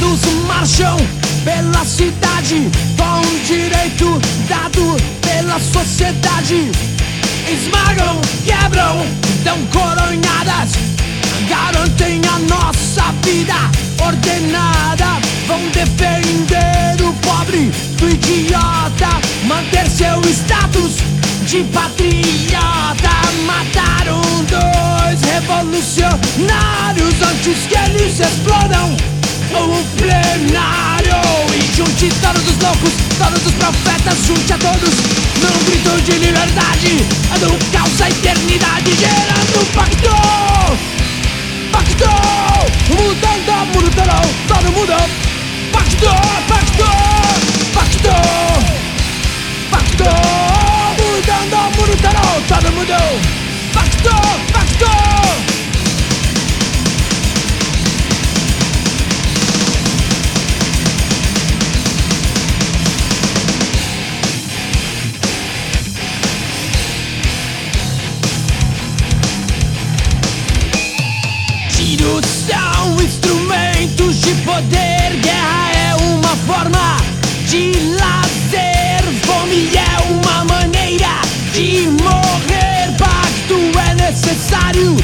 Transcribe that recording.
soldados marcham pela cidade com direito dado pela sociedade. Esmagam, quebram, dão coronhadas, garantem a nossa vida ordenada. Vão defender o pobre do idiota, manter seu status de patriota. Mataram dois revolucionários antes que eles explodam o plenário. E junte todos os loucos, todos os profetas, junte a todos num grito de liberdade, do caos à eternidade, gerando um pacto. Pacto, mudando, mudando, todo mundo. Pacto, pacto, pacto, pacto, mudando, mudando, todo mundo. Pacto, pacto. Tiros são instrumentos de poder, guerra é uma forma de lazer, fome é uma maneira de morrer. Pacto é necessário